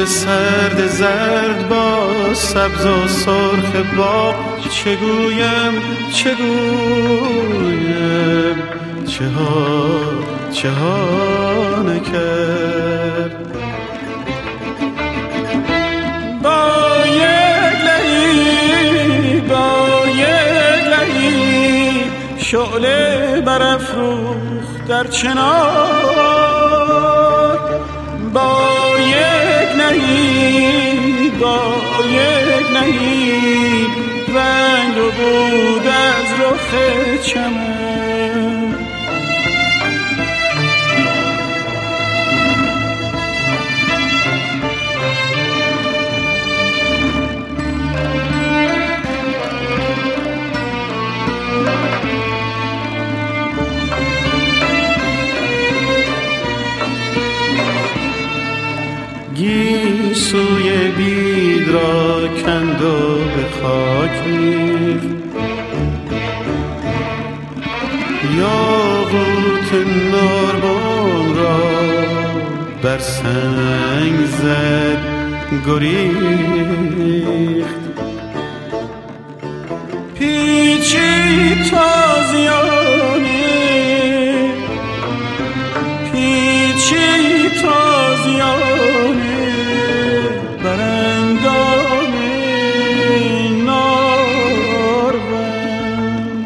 سرد زرد با سبز و سرخ باغ چه گویم چه ها نکرد. با یک لحی شعله برافروخت در چنار، با یک نهی رنگ رو بود از رخ چمن. گیسوی بید را کند و به خاک ریخت، یاقوت ناربان را بر سنگ زد گریخت. پیچی تازیانه برندام نارون.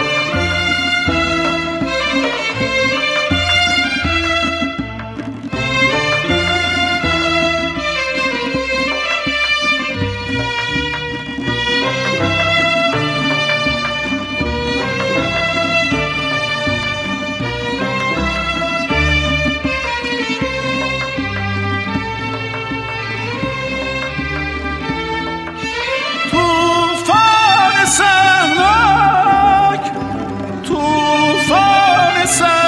طوفان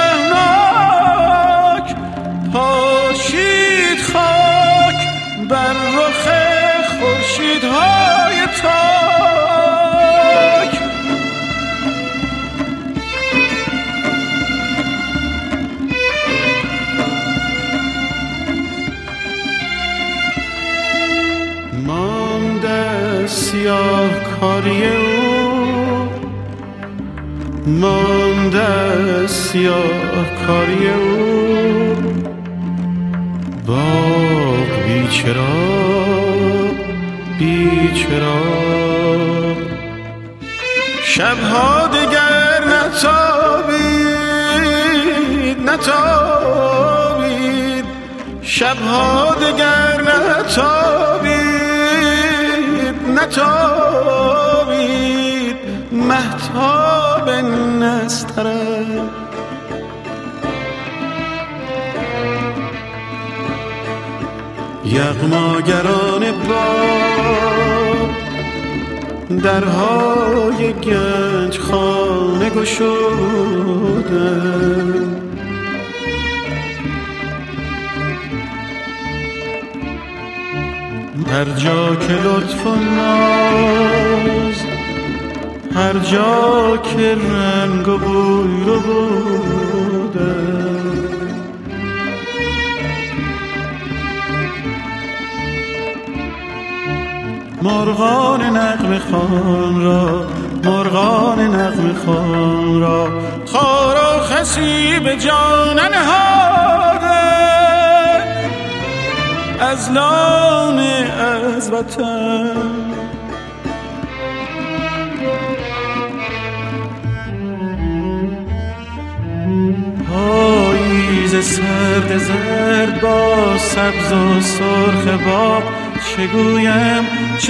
سهمناک پاشید خاک بر رخ خورشیدهای تاک. مانده سیاه کاری مانده سیاه کاری او، باغ بیچرا شبها دگر نتابید شبها دگر نتابید مهتاب نستره. یغماگران باد درهای گنج خانه گشودند، هر جا که لطف و ناز، هر جا که رنگ و بوی رو بوده. مرغان نغمه خوان را خار و خسی به جان نهاده، از لانه از وطن پاییز سرد زرد با سبز و سرخ باغ چه گویم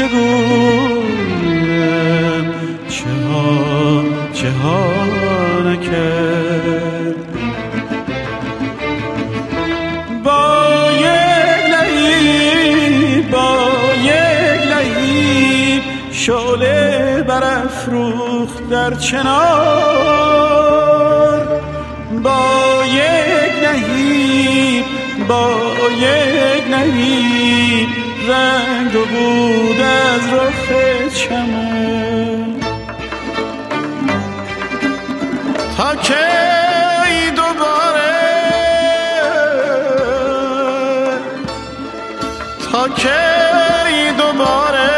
چه ها نکرد. با یک لحی شعله برافروخت در چنار، با یک نهی رنگ و بود از رخ چمن. تا کی دوباره تا کی دوباره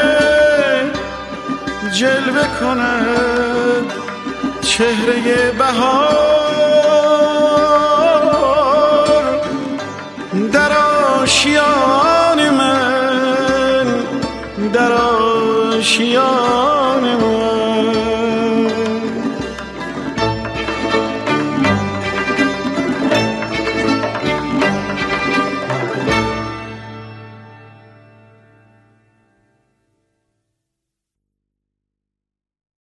جلوه کند چهره بهار در آشیان من، در آشیان